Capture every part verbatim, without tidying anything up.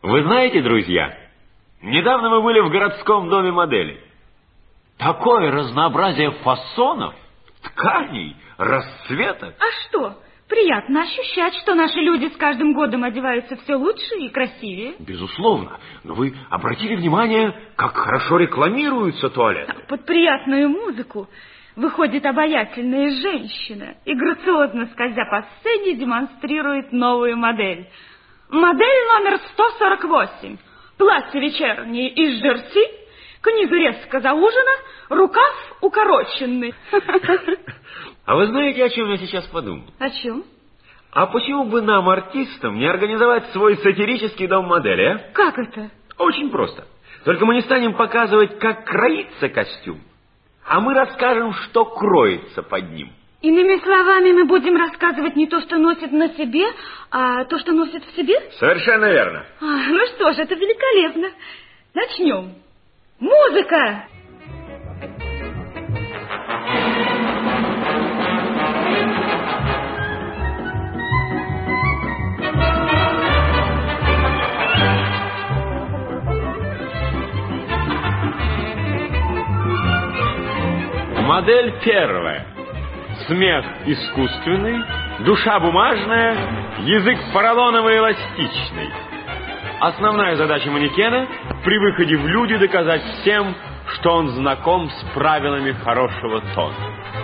Вы знаете, друзья, недавно мы были в городском доме модели. Такое разнообразие фасонов, тканей, расцветок. А что? Приятно ощущать, что наши люди с каждым годом одеваются все лучше и красивее. Безусловно. Но вы обратили внимание, как хорошо рекламируются туалеты? Под приятную музыку выходит обаятельная женщина и, грациозно скользя по сцене, демонстрирует новую модель. Модель номер сто сорок восемь. Платье вечернее из жерси, к низу резко заужено, рукав укороченный. А вы знаете, о чем я сейчас подумал? О чем? А почему бы нам, артистам, не организовать свой сатирический дом модели, а? Как это? Очень просто. Только мы не станем показывать, как кроится костюм, а мы расскажем, что кроется под ним. Иными словами, мы будем рассказывать не то, что носит на себе, а то, что носит в себе? Совершенно верно. А, ну что ж, это великолепно. Начнем. Музыка! Модель первая. Смех искусственный, душа бумажная, язык поролоновый эластичный. Основная задача манекена при выходе в люди доказать всем, что он знаком с правилами хорошего тона.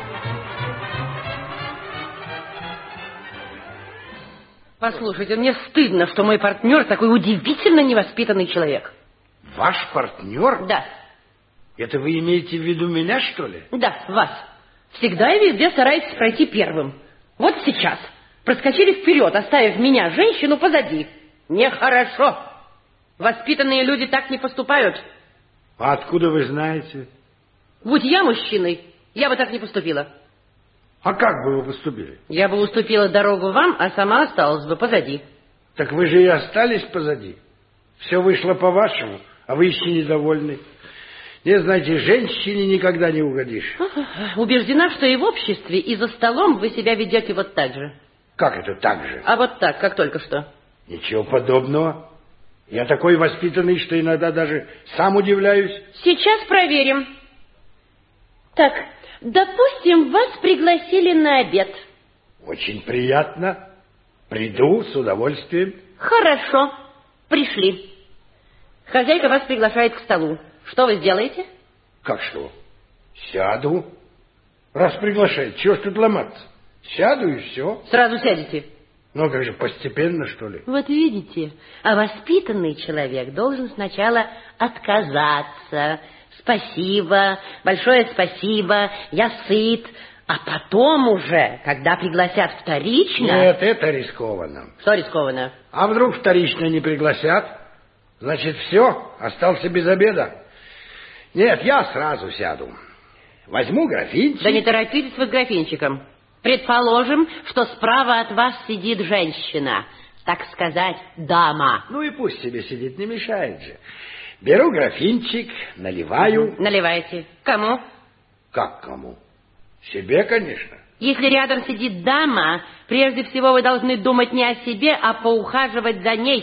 Послушайте, мне стыдно, что мой партнер такой удивительно невоспитанный человек. Ваш партнер? Да. Это вы имеете в виду меня, что ли? Да, вас. Всегда и везде стараетесь пройти первым. Вот сейчас. Проскочили вперед, оставив меня, женщину, позади. Нехорошо. Воспитанные люди так не поступают. А откуда вы знаете? Будь я мужчиной, я бы так не поступила. А как бы вы поступили? Я бы уступила дорогу вам, а сама осталась бы позади. Так вы же и остались позади. Все вышло по-вашему, а вы еще недовольны. Не, знаете, женщине никогда не угодишь. Убеждена, что и в обществе, и за столом вы себя ведете вот так же. Как это так же? А вот так, как только что. Ничего подобного. Я такой воспитанный, что иногда даже сам удивляюсь. Сейчас проверим. Так, допустим, вас пригласили на обед. Очень приятно. Приду с удовольствием. Хорошо, пришли. Хозяйка вас приглашает к столу. Что вы сделаете? Как что? Сяду. Раз приглашает, чего ж тут ломаться? Сяду и все. Сразу сядете? Ну, как же, постепенно, что ли? Вот видите, а воспитанный человек должен сначала отказаться. Спасибо, большое спасибо, я сыт. А потом уже, когда пригласят вторично... Нет, это рискованно. Что рискованно? А вдруг вторично не пригласят? Значит, все, остался без обеда. Нет, я сразу сяду. Возьму графинчик. Да не торопитесь вы с графинчиком. Предположим, что справа от вас сидит женщина, так сказать, дама. Ну и пусть себе сидит, не мешает же. Беру графинчик, наливаю. Наливайте. Кому? Как кому? Себе, конечно. Если рядом сидит дама, прежде всего вы должны думать не о себе, а поухаживать за ней.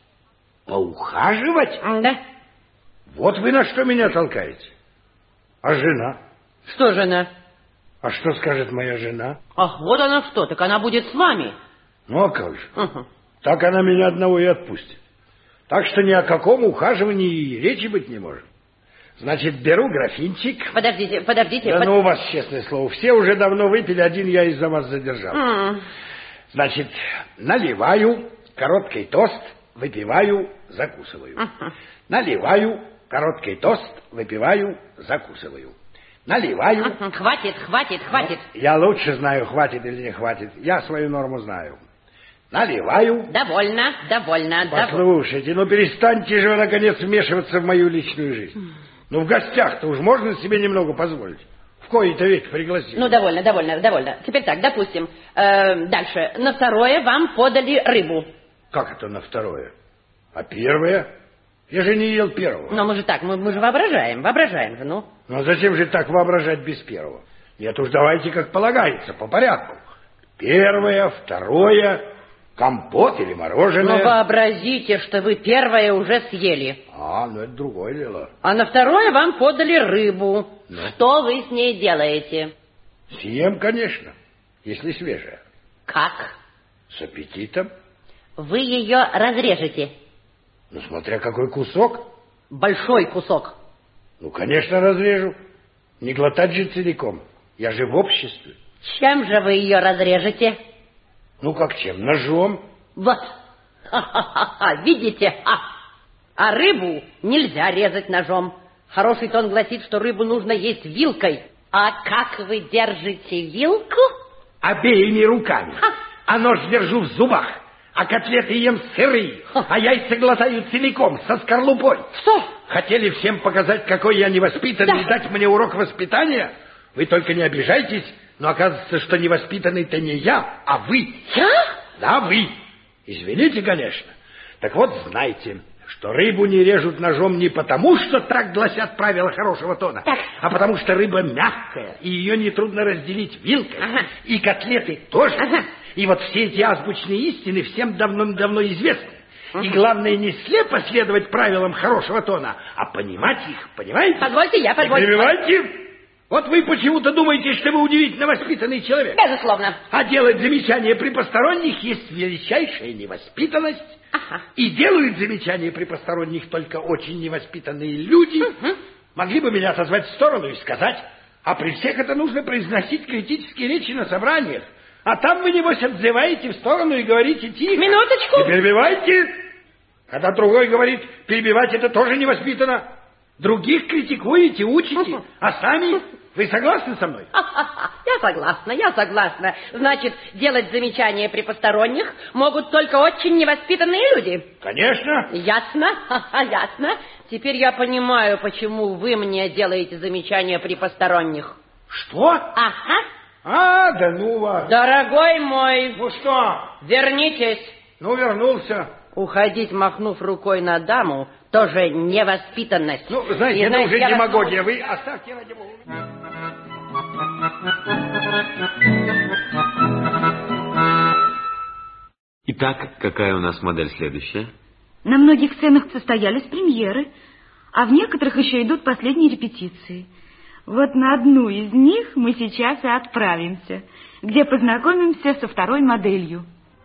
Поухаживать? Да. Вот вы на что меня толкаете. А жена? Что жена? А что скажет моя жена? Ах, вот она что, так она будет с вами. Ну, а как же? Угу. Так она меня одного и отпустит. Так что ни о каком ухаживании и речи быть не может. Значит, беру графинчик. Подождите, подождите. Да под... ну у вас, честное слово, все уже давно выпили, один я из-за вас задержал. Mm. Значит, наливаю, короткий тост, выпиваю, закусываю. Uh-huh. Наливаю, короткий тост, выпиваю, закусываю. Наливаю. Uh-huh. Хватит, хватит, хватит. Ну, я лучше знаю, хватит или не хватит. Я свою норму знаю. Наливаю. Довольно, довольно. Послушайте, дов... ну перестаньте же вы, наконец, вмешиваться в мою личную жизнь. Mm. Ну, в гостях-то уж можно себе немного позволить. В кои-то веки пригласили. Ну, довольно, довольно, довольно. Теперь так, допустим, э, дальше. На второе вам подали рыбу. Как это на второе? А первое? Я же не ел первого. Но мы же так, мы, мы же воображаем, воображаем же, ну. Ну, а зачем же так воображать без первого? Нет уж, давайте как полагается, по порядку. Первое, второе, Компот или мороженое. Но вообразите, что вы первое уже съели. А, ну это другое дело. А на второе вам подали рыбу. Ну? Что вы с ней делаете? Съем, конечно, если свежая. Как? С аппетитом. Вы ее разрежете? Ну, смотря какой кусок. Большой кусок. Ну, конечно, разрежу. Не глотать же целиком. Я же в обществе. Чем же вы ее разрежете? Ну, как чем? Ножом. Вот. Ха-ха-ха. Видите? А. а рыбу нельзя резать ножом. Хороший тон гласит, что рыбу нужно есть вилкой. А как вы держите вилку? Обеими руками. Ха. А нож держу в зубах. А котлеты ем сырые. Ха. А яйца глотаю целиком, со скорлупой. Что? Хотели всем показать, какой я невоспитанный, Да. и дать мне урок воспитания? Вы только не обижайтесь, но оказывается, что невоспитанный-то не я, а вы. Я? Да, вы. Извините, конечно. Так вот, знайте, что рыбу не режут ножом не потому, что так гласят правила хорошего тона, Так. а потому что рыба мягкая, и ее нетрудно разделить вилкой. Ага. И котлеты тоже. Ага. И вот все эти азбучные истины всем давно-давно известны. Ага. И главное не слепо следовать правилам хорошего тона, а понимать их, понимаете? Позвольте, я Не позвольте. перебивайте. Вот вы почему-то думаете, что вы удивительно воспитанный человек. Безусловно. А делать замечания при посторонних есть величайшая невоспитанность. Ага. И делают замечания при посторонних только очень невоспитанные люди. Угу. Могли бы меня отозвать в сторону и сказать, а при всех это нужно произносить критические речи на собраниях. А там вы, небось, отзываете в сторону и говорите тихо. Минуточку. Не перебивайте. Когда другой говорит, перебивать это тоже невоспитанно. Других критикуете, учите, а сами вы согласны со мной? Я согласна, я согласна. Значит, делать замечания при посторонних могут только очень невоспитанные люди. Конечно. Ясно, ясно. Теперь я понимаю, почему вы мне делаете замечания при посторонних. Что? Ага. А, да ну вас. Дорогой мой, Ну что? вернитесь. Ну, вернулся. Уходить, махнув рукой на даму, тоже невоспитанность. Ну, знаете, И, это знаете, уже я вас демагогия. Вы оставьте ради бога. Итак, какая у нас модель следующая? На многих сценах состоялись премьеры, а в некоторых еще идут последние репетиции. Вот на одну из них мы сейчас и отправимся, где познакомимся со второй моделью.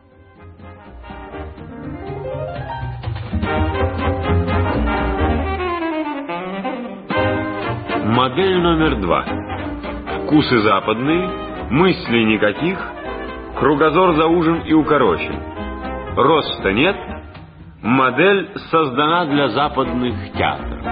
Модель номер два. Вкусы западные, мысли никаких, кругозор заужен и укорочен. Роста нет, модель создана для западных театров.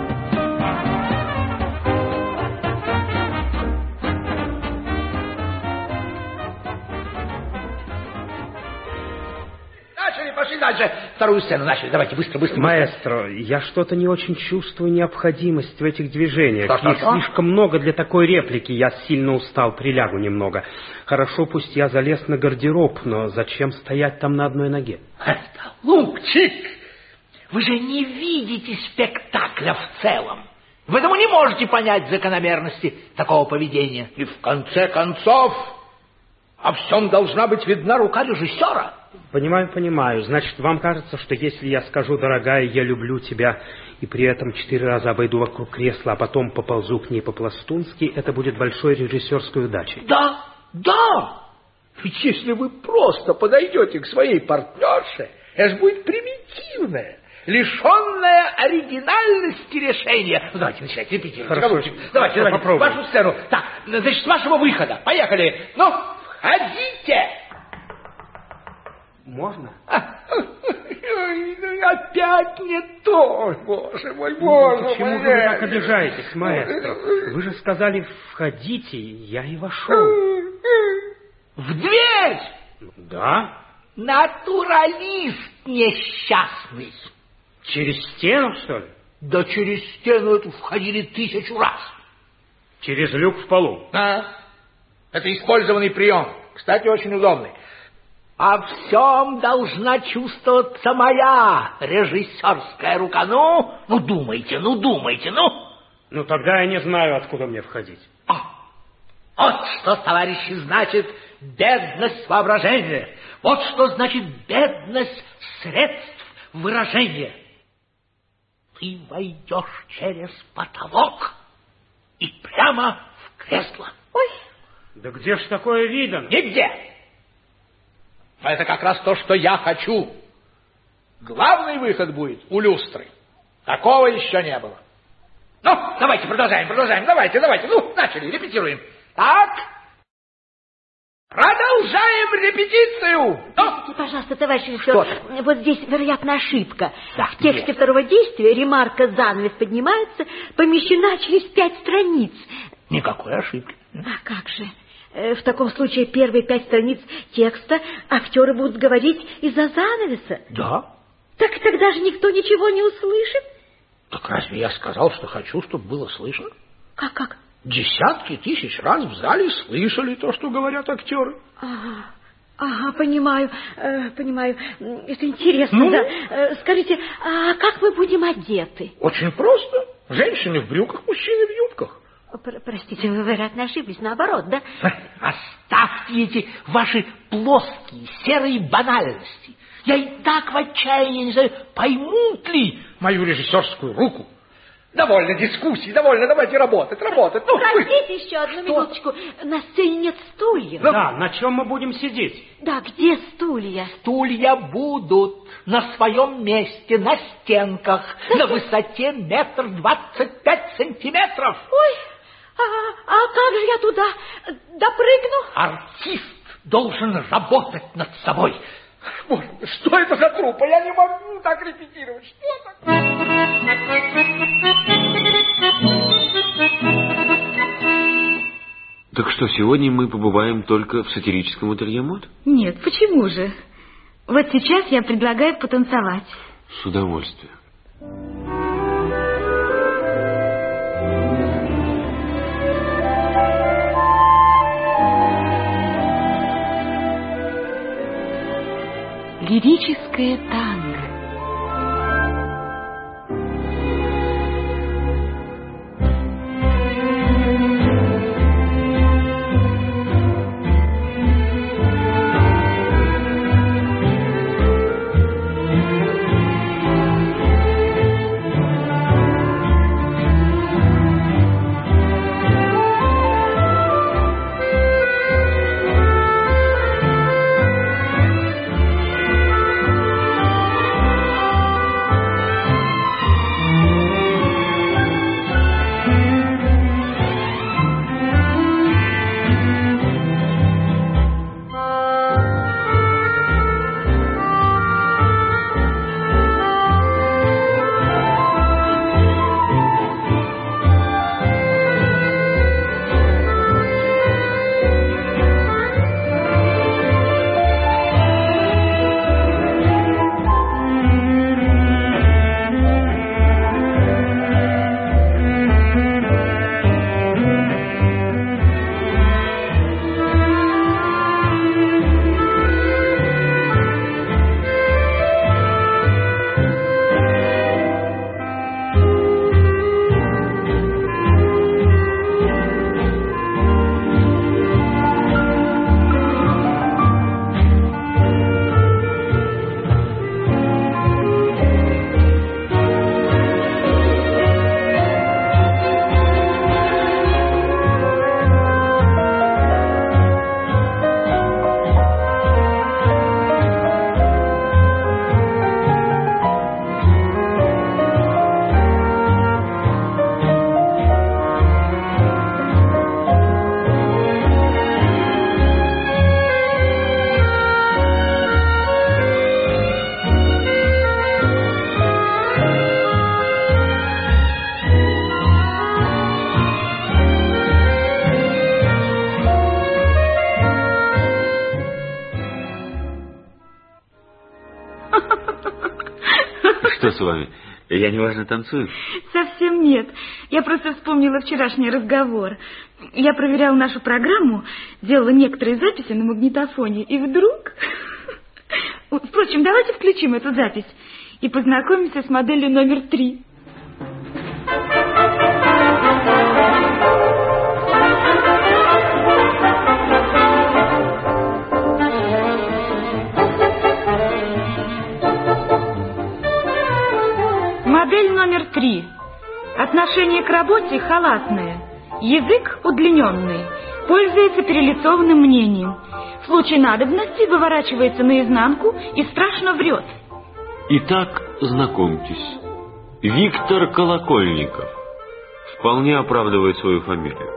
Начали, пошли дальше. Вторую сцену начали. Давайте, быстро, быстро. Маэстро, я что-то не очень чувствую необходимость в этих движениях. Что, что, Их что? слишком много для такой реплики. Я сильно устал, прилягу немного. Хорошо, пусть я залез на гардероб, но зачем стоять там на одной ноге? Это Лукчик! Вы же не видите спектакля в целом. Поэтому не можете понять закономерности такого поведения. И в конце концов, о всем должна быть видна рука режиссера. Понимаю, понимаю. Значит, вам кажется, что если я скажу, дорогая, я люблю тебя, и при этом четыре раза обойду вокруг кресла, а потом поползу к ней по-пластунски, это будет большой режиссерской удачей? Да, да. Ведь если вы просто подойдете к своей партнерше, это же будет примитивное, лишенное оригинальности решение. Ну, давайте начинать, репетировать. Хорошо. Голубчик. Давайте, давайте, Попробуем. вашу сцену. Так, значит, с вашего выхода. Поехали. Ну, входите. Можно? Ой, опять не то, боже мой, боже мой. Почему же вы так обижаетесь, маэстро? Вы же сказали, входите, я и вошел. В дверь! Да? Натуралист несчастный. Через стену, что ли? Да через стену эту входили тысячу раз. Через люк в полу. А? Это использованный прием. Кстати, очень удобный. О всем должна чувствоваться моя режиссерская рука. Ну, ну думайте, ну думайте, ну. Ну, тогда я не знаю, откуда мне входить. А, вот что, товарищи, значит бедность воображения. Вот что значит бедность средств выражения. Ты войдешь через потолок и прямо в кресло. Ой. Да где ж такое видано? Нигде. Но это как раз то, что я хочу. Главный выход будет у люстры. Такого еще не было. Ну, давайте продолжаем, продолжаем. Давайте, давайте. Ну, начали, репетируем. Так. Продолжаем репетицию. Простите, пожалуйста, товарищ режиссер, Что-то. вот здесь, вероятно, ошибка. Да, в тексте где? второго действия ремарка «занавес поднимается» помещена через пять страниц. Никакой ошибки. А как же? Э, В таком случае первые пять страниц текста актеры будут говорить из-за занавеса. Да. Так тогда же никто ничего не услышит. Так разве я сказал, что хочу, чтобы было слышно? Как, как? Десятки тысяч раз в зале слышали то, что говорят актеры. Ага, ага, понимаю, э, понимаю. М, Это интересно, Ну? да. Э, Скажите, а как мы будем одеты? Очень просто. Женщины в брюках, мужчины в юбках. Пр- Простите, вы, вероятно, ошиблись, наоборот, да? Оставьте эти ваши плоские, серые банальности. Я и так в отчаянии не знаю, поймут ли мою режиссерскую руку. Довольно дискуссий, довольно, давайте работать, работать. Ну, Простите еще одну минуточку. На сцене нет стульев. Да, на чем мы будем сидеть? Да, где стулья? Стулья будут на своем месте, на стенках, на высоте метр двадцать пять сантиметров. Ой, а, а как же я туда допрыгну? Артист должен работать над собой. Боже, что это за труппа? Я не могу так репетировать. Что это? Так что, сегодня мы побываем только в сатирическом ателье мод? Нет, почему же? Вот сейчас я предлагаю потанцевать. С удовольствием. Лирическое танго. Что с вами? Я неважно танцую? Совсем нет. Я просто вспомнила вчерашний разговор. Я проверяла нашу программу, делала некоторые записи на магнитофоне, и вдруг... Впрочем, давайте включим эту запись и познакомимся с моделью номер три. Модель номер три. Отношение к работе халатное. Язык удлиненный. Пользуется перелицованным мнением. В случае надобности выворачивается наизнанку и страшно врет. Итак, знакомьтесь. Виктор Колокольников. Вполне оправдывает свою фамилию.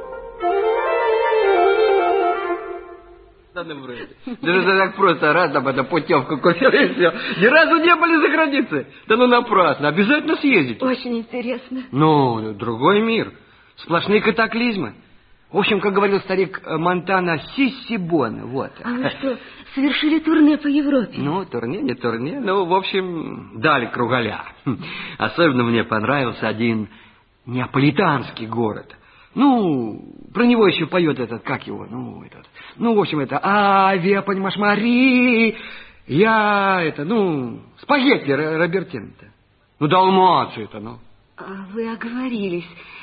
Да это так просто, раз там эта путевка купила и все. Ни разу не были за границей. Да ну напрасно, обязательно съездите. Очень интересно. Ну, другой мир. Сплошные катаклизмы. В общем, как говорил старик Монтана, сиссибон, вот. А вы что, совершили турне по Европе? Ну, турне, не турне, ну, в общем, дали кругаля. Особенно мне понравился один неаполитанский город. Ну, про него еще поет этот, как его, ну, этот, ну, в общем, это, авиа, понимаешь, Мари, я, это, ну, спагетти Робертино-то. Ну, Далмацию-то, ну. А вы оговорились.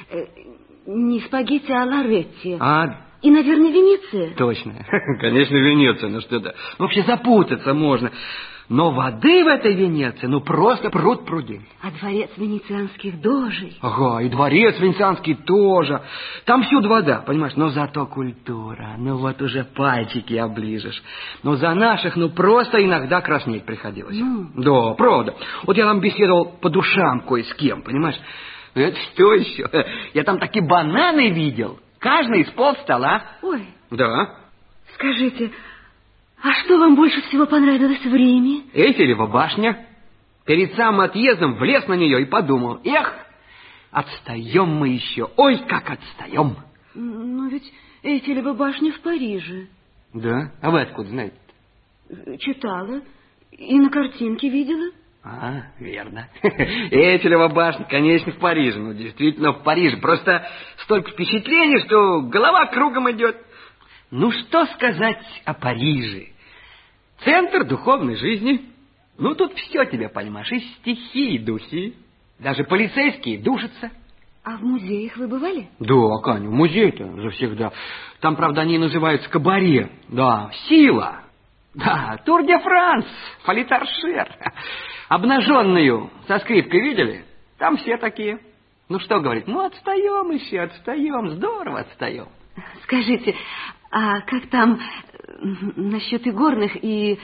Не спагетти, а Лоретти. А? И, наверное, Венеция. Точно. Конечно, Венеция, ну что-то. Ну, вообще запутаться можно. Но воды в этой Венеции, ну, просто пруд-пруди. А дворец венецианских дожей. Ага, и дворец венецианский тоже. Там всюду вода, понимаешь, но зато культура. Ну, вот уже пальчики оближешь. Но за наших, ну, просто иногда краснеть приходилось. Ну. Да, правда. Вот я там беседовал по душам кое с кем, понимаешь. Это что еще? Я там такие бананы видел. Каждый из полстола. Ой. Да. Скажите, а что вам больше всего понравилось в Риме? Эйфелева башня. Перед самым отъездом влез на нее и подумал, эх, отстаем мы еще. Ой, как отстаем. Но ведь Эйфелева башня в Париже. Да? А вы откуда знаете? Читала. И на картинке видела. А, верно. Эйфелева башня, конечно, в Париже. Ну, действительно, в Париже. Просто столько впечатлений, что голова кругом идет. Ну, что сказать о Париже? Центр духовной жизни. Ну, тут все тебе, понимаешь, и стихи, и духи. Даже полицейские душатся. А в музеях вы бывали? Да, Каня, музей-то завсегда. Там, правда, они называются кабаре. Да, сила. Да, Тур-де-Франс, фолитаршер. Обнаженную со скрипкой видели? Там все такие. Ну, что говорить? Ну, отстаем еще, отстаем. Здорово отстаем. Скажите, а как там насчет игорных и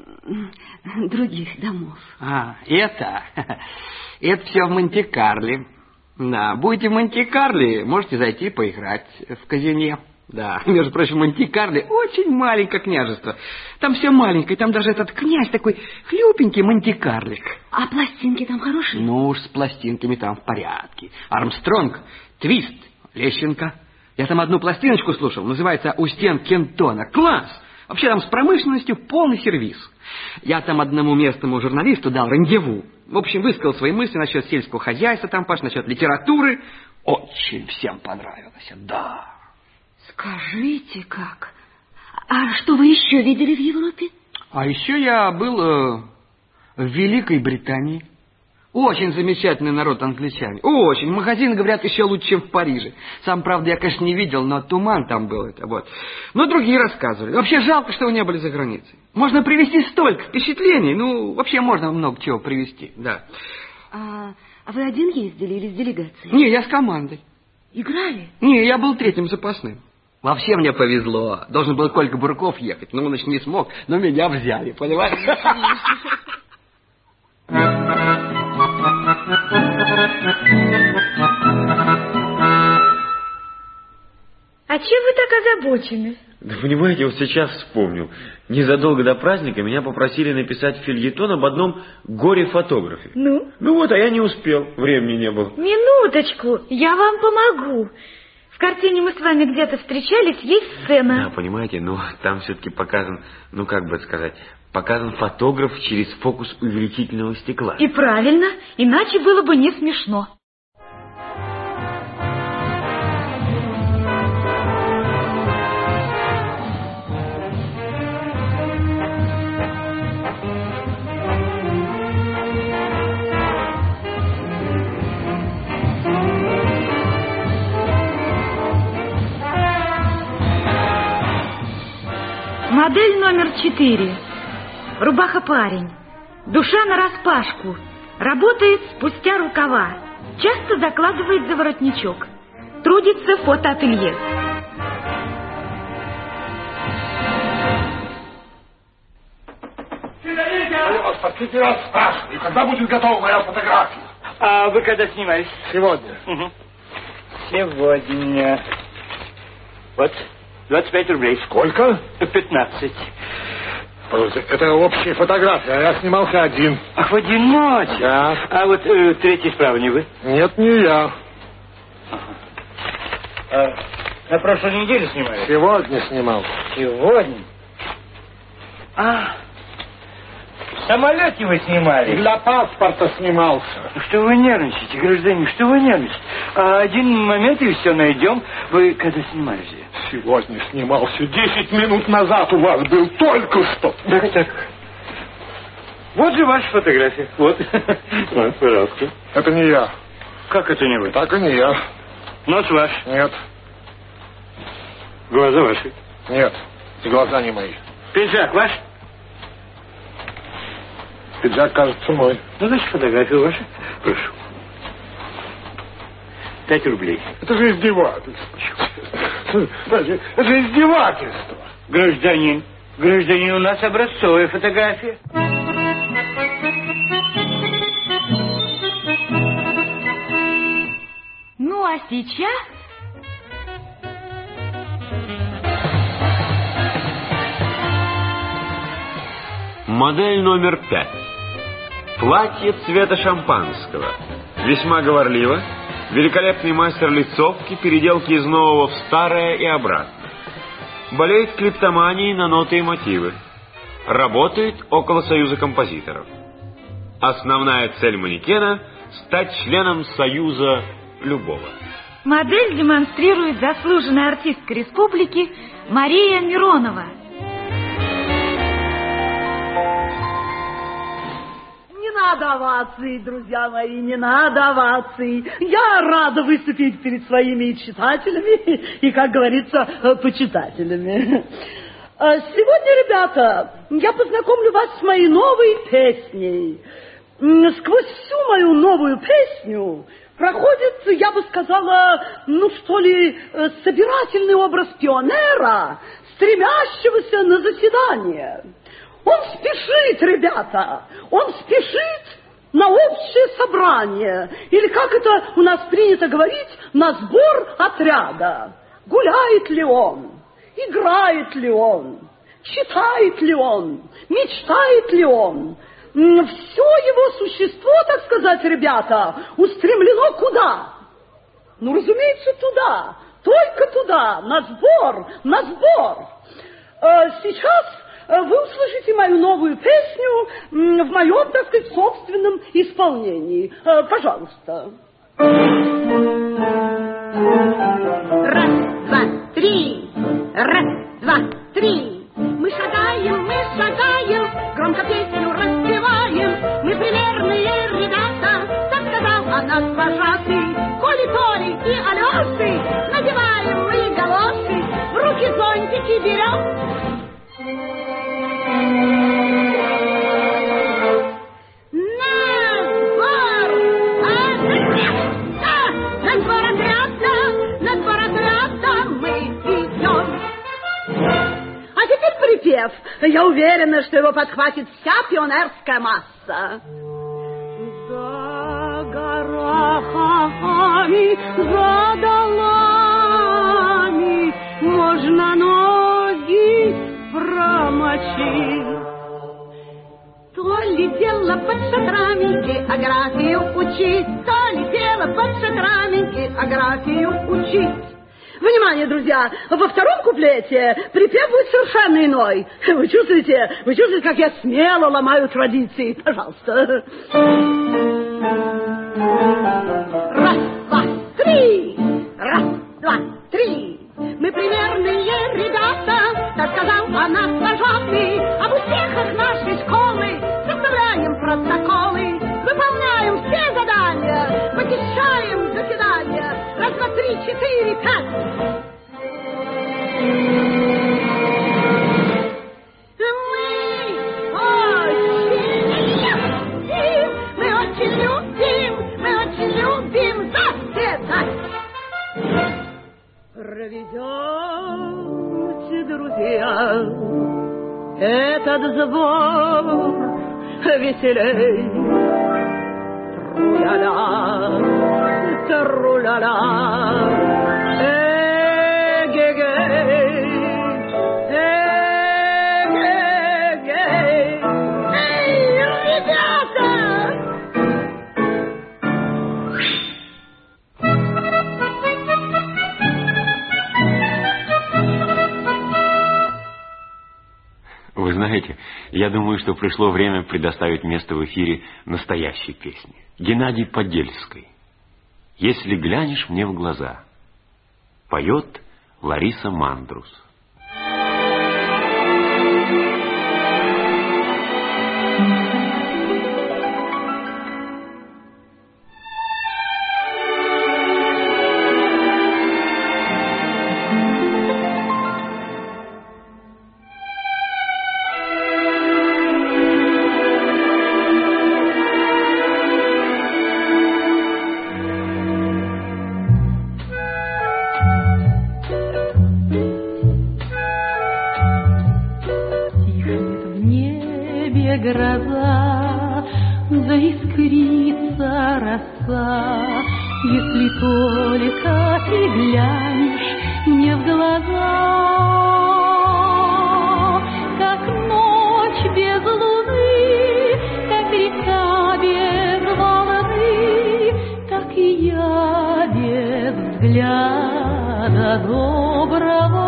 других домов? А, это... Это все в Монте-Карле. Да, будете в Монте-Карле, можете зайти поиграть в казино. Да, между прочим, Монте-Карле очень маленькое княжество. Там все маленькое, там даже этот князь такой хлюпенький Монте-Карлик. А пластинки там хорошие? Ну уж с пластинками там в порядке. Армстронг, Твист, Лещенко. Я там одну пластиночку слушал, называется «У стен Кентона». Класс! Вообще там с промышленностью полный сервиз. Я там одному местному журналисту дал рандеву. В общем, высказал свои мысли насчет сельского хозяйства, там, Паш, насчет литературы. Очень всем понравилось, да. Скажите, как? А что вы еще видели в Европе? А еще я был э, в Великой Британии. Очень замечательный народ англичане. Очень. Магазины, говорят, еще лучше, чем в Париже. Сам, правда, я, конечно, не видел, но туман там был. Это вот. Но другие рассказывали. Вообще жалко, что вы не были за границей. Можно привезти столько впечатлений. Ну, вообще можно много чего привезти, да. А, а вы один ездили или с делегацией? Не, я с командой. Играли? Не, я был третьим запасным. Вообще мне повезло. Должен был Колька Бурков ехать, но он еще не смог. Но меня взяли, понимаешь? А чем вы так озабочены? Да понимаете, вот сейчас вспомнил. Незадолго до праздника меня попросили написать фельетон об одном горе-фотографе. Ну? Ну вот, а я не успел, времени не было. Минуточку, я вам помогу. В картине мы с вами где-то встречались, есть сцена. Да, понимаете, ну там все-таки показан, ну как бы сказать, показан фотограф через фокус увеличительного стекла. И правильно, иначе было бы не смешно. Модель номер четыре. Рубаха-парень. Душа нараспашку. Работает спустя рукава. Часто закладывает за воротничок. Трудится в фотоателье. Последний раз спрашиваю, когда будет готова моя фотография? А вы когда снимались? Сегодня. Угу. Сегодня. Вот, двадцать пять рублей. Сколько? пятнадцать. Это общая фотография, а я снимался один. Ах, в одиночку? Да. А вот э, третий справа не вы? Нет, не я. Ага. А, на прошлой неделе снимали? Сегодня снимал. Сегодня? А, в самолете вы снимали? Для паспорта снимался. Что вы нервничаете, гражданин, что вы нервничаете? А один момент и все найдем. Вы когда снимались? Сегодня снимался. Десять минут назад у вас был, только что. Так, так. Вот же ваша фотография. Вот. Вот, пожалуйста. Это не я. Как это не вы? Так и не я. Нос ваш? Нет. Глаза ваши? Нет. И глаза не мои. Пиджак ваш? Пиджак, кажется, мой. Ну, значит, фотография ваша. Прошу. Пять рублей. Это же издевательство. Это же издевательство. Гражданин, гражданин, у нас образцовая фотография. Ну, а сейчас... Модель номер пять. Платье цвета шампанского. Весьма говорливо. Великолепный мастер лицовки, переделки из нового в старое и обратно. Болеет клептоманией на ноты и мотивы. Работает около Союза композиторов. Основная цель манекена – стать членом Союза любого. Модель демонстрирует заслуженная артистка республики Мария Миронова. Не надо оваций, друзья мои, не надо оваций. Я рада выступить перед своими читателями и, как говорится, почитателями. Сегодня, ребята, я познакомлю вас с моей новой песней. Сквозь всю мою новую песню проходит, я бы сказала, ну что ли, собирательный образ пионера, стремящегося на заседание. Он спешит, ребята, он спешит на общее собрание, или, как это у нас принято говорить, на сбор отряда. Гуляет ли он, играет ли он, читает ли он, мечтает ли он? Все его существо, так сказать, ребята, устремлено куда? Ну, разумеется, туда, только туда, на сбор, на сбор. Сейчас вы услышите мою новую песню в моем, так сказать, собственном исполнении. Пожалуйста. Раз, два, три. Раз, два, три. Мы шагаем, мы шагаем, громко песню распеваем. Мы примерные ребята, так сказал о нас вожатый. Коли, Толи и Алёши, надеваем мы галоши, в руки зонтики берем. Припев. Я уверена, что его подхватит вся пионерская масса. За горохами, за долами можно ноги промочить. То ли дело под шатрами географию учить, то ли дело под шатрами географию учить. Внимание, друзья, во втором куплете припев будет совершенно иной. Вы чувствуете, вы чувствуете, как я смело ломаю традиции? Пожалуйста. Раз, два, три. Раз, два, три. Мы примерные ребята, так сказал о нас вожатый. Об успехах нашей школы составляем протоколы, выполняем все задания, посещаем заседания. Раз, два, три, четыре, пять. Мы очень любим, мы очень под забор веселей. Тру-ля-ля, тру-ля-ля, э-ге-гей, э-ге-гей. Эй, ребята! Вы знаете, я думаю, что пришло время предоставить место в эфире настоящей песне. Геннадий Подельской. «Если глянешь мне в глаза». Поет Лариса Мандрус. Гроза, заискрится роса, если только ты глянешь мне в глаза. Как ночь без луны, как река без волны, так и я без взгляда доброго.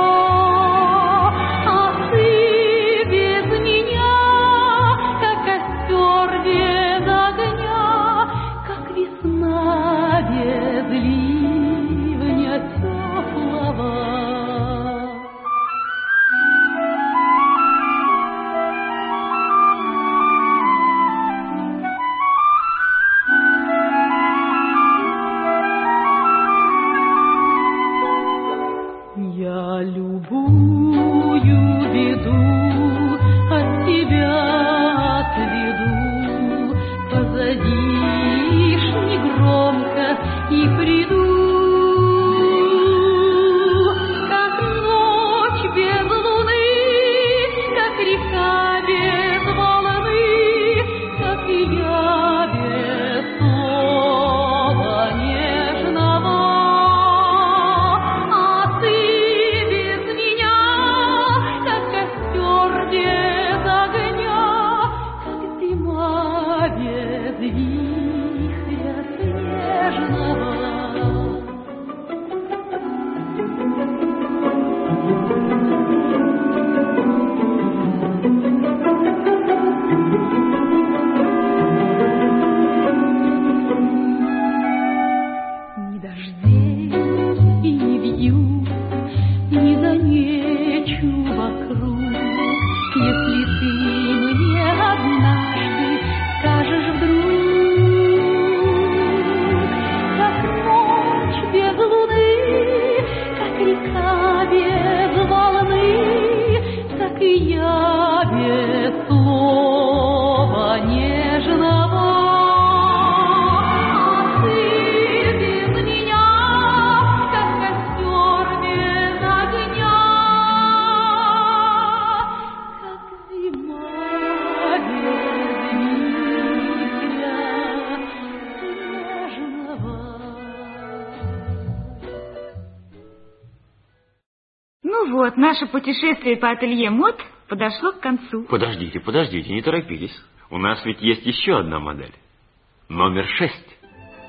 Вот, наше путешествие по ателье мод подошло к концу. Подождите, подождите, не торопитесь. У нас ведь есть еще одна модель. Номер шесть.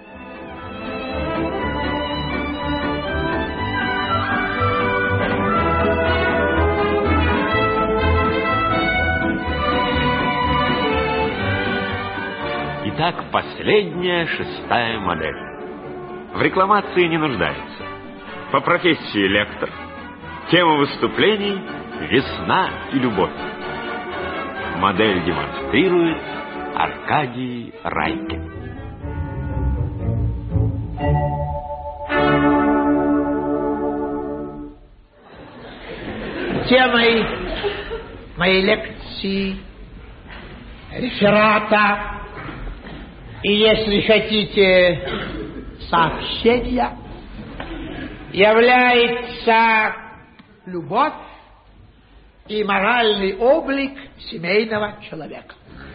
Итак, последняя, шестая модель. В рекламации не нуждается. По профессии лектор. Тема выступлений – весна и любовь. Модель демонстрирует Аркадий Райкин. Темой моей лекции, реферата и, если хотите, сообщения является любовь и моральный облик семейного человека.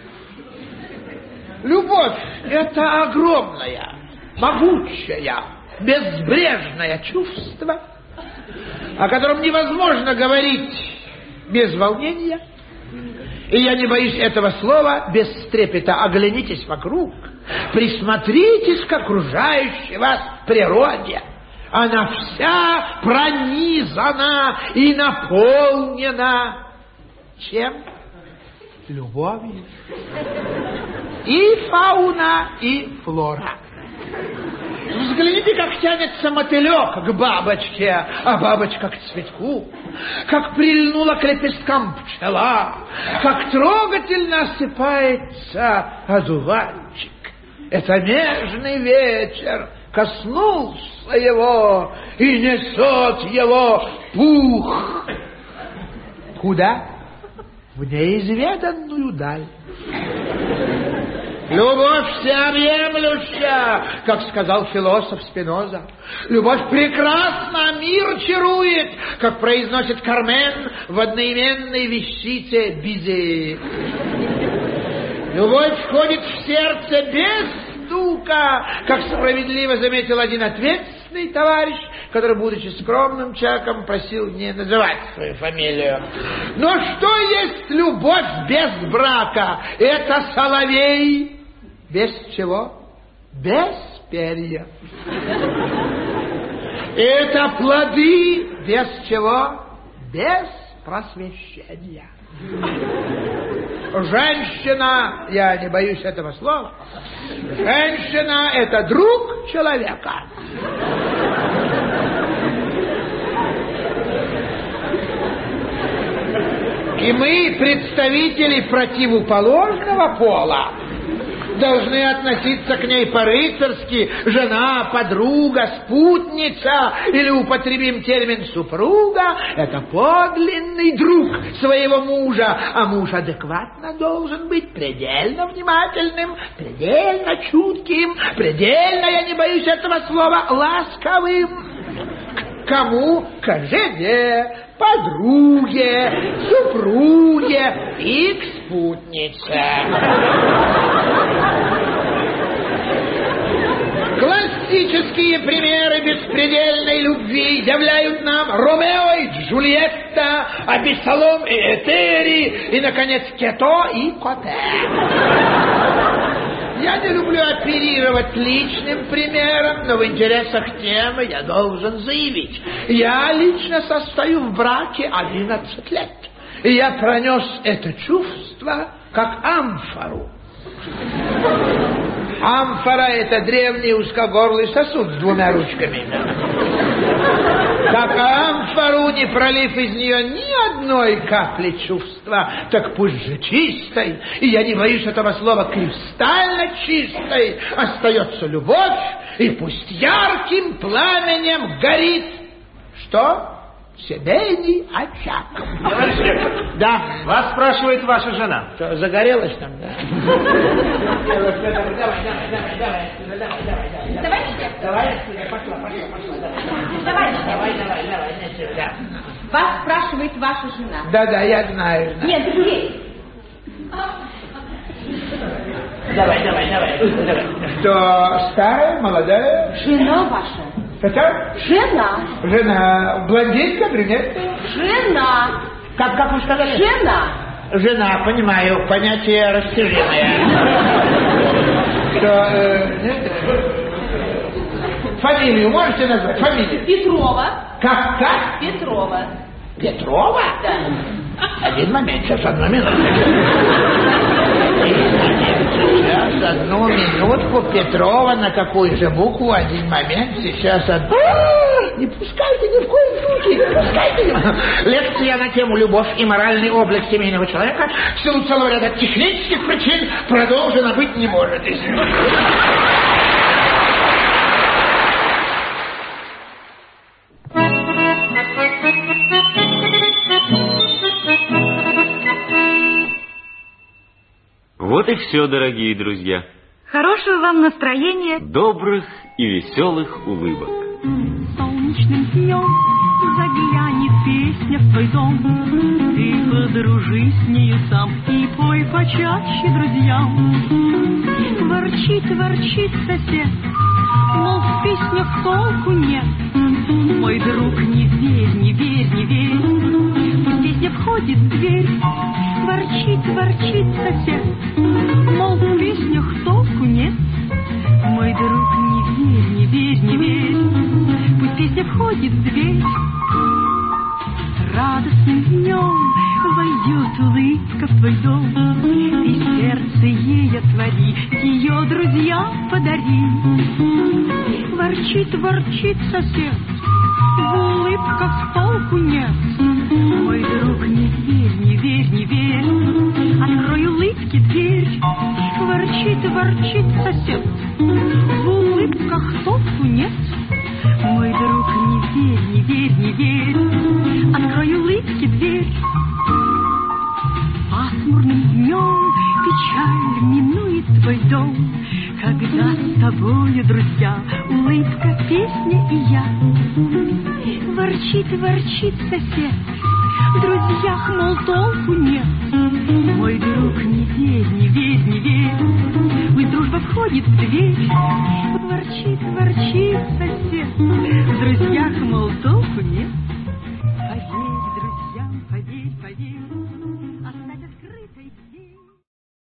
Любовь – это огромное, могучее, безбрежное чувство, о котором невозможно говорить без волнения. И я не боюсь этого слова без трепета. Оглянитесь вокруг, присмотритесь к окружающей вас природе. Она вся пронизана и наполнена чем? Любовью. И фауна, и флора. Взгляните, как тянется мотылек к бабочке, а бабочка к цветку, как прильнула к лепесткам пчела, как трогательно осыпается одуванчик. Это нежный ветер коснулся его и несет его пух. Куда? В неизведанную даль. Любовь всеобъемлющая, как сказал философ Спиноза. Любовь прекрасна, мир чарует, как произносит Кармен в одноименной вещице Бизе. Любовь входит в сердце без стука, как справедливо заметил один ответственный товарищ, который, будучи скромным человеком, просил не называть свою фамилию. Но что есть любовь без брака? Это соловей. Без чего? Без перьев. Это плоды без чего? Без просвещения. Женщина, я не боюсь этого слова, женщина – это друг человека. И мы, представители противоположного пола, должны относиться к ней по-рыцарски: жена, подруга, спутница, или употребим термин супруга, это подлинный друг своего мужа, а муж адекватно должен быть предельно внимательным, предельно чутким, предельно, я не боюсь этого слова, ласковым. К кому? К жене, подруге, супруге и к спутнице. Классические примеры беспредельной любви являют нам Ромео и Джульетта, Абессалом и Этери, и, наконец, Кето и Коте. Я не люблю оперировать личным примером, но в интересах темы я должен заявить. Я лично состою в браке одиннадцать лет. И я пронес это чувство как амфору. Амфора – это древний узкогорлый сосуд с двумя ручками. Как амфору, не пролив из нее ни одной капли чувства, так пусть же чистой, и я не боюсь этого слова, кристально чистой, остается любовь, и пусть ярким пламенем горит. Что? Семейный очаг. Товарищ ректор. Да. Вас спрашивает ваша жена. Что, загорелась там, да? Давай, давай, пошла, пошла, пошла. Давай, давай, давай, давай. Вас спрашивает ваша жена. Да, да, я знаю. Нет, другие. Давай, давай, давай. Что, старая, молодая? Жена ваша. Это? Жена. Жена. Блондинка, брюнетка? Жена. Как, как вы сказали? Жена. Жена, понимаю, понятие растяжимое. Что, э, фамилию можете назвать? Фамилию? Петрова. Как, как? Петрова. Петрова? Да. Один момент, сейчас, одну минуту. Сейчас, одну минутку. Петрова, на какую же букву? Один момент, сейчас... Од... Не пускайте ни в коем случае, не пускайте. Лекция на тему «Любовь и моральный облик семейного человека» в силу целого ряда технических причин продолжена быть не может. Вот и все, дорогие друзья. Хорошего вам настроения. Добрых и веселых улыбок. солнечным днем заглянет песня в твой дом. Ты подружись с нею сам и пой почаще друзьям. Ворчит, ворчит сосед, мол, в песнях толку нет. Мой друг, не верь, не верь, не верь, пусть песня входит в дверь. Ворчит, ворчит сосед, мол, в песнях толку нет. Мой друг, не верь, не верь, не верь, пусть песня входит в дверь. Радостным днем войдет улыбка в твой дом, и сердце ей отвори, ее друзьям подари. Ворчит, ворчит сосед, в улыбках толку нет. Мой друг, не верь, не верь, не верь, открой улыбки дверь. Ворчит, ворчит сосед, в улыбках толку нет. Мой друг, не верь, не верь, не верь, открой улыбки дверь. Пасмурным днем печаль минует твой дом, когда с тобою, друзья, улыбка, песня и я. Ворчит, ворчит сосед, в друзьях, мол, толку нет. Мой друг, не верь, не верь, не верь, пусть дружба входит в дверь. Ворчит, ворчит сосед, в друзьях, мол, толку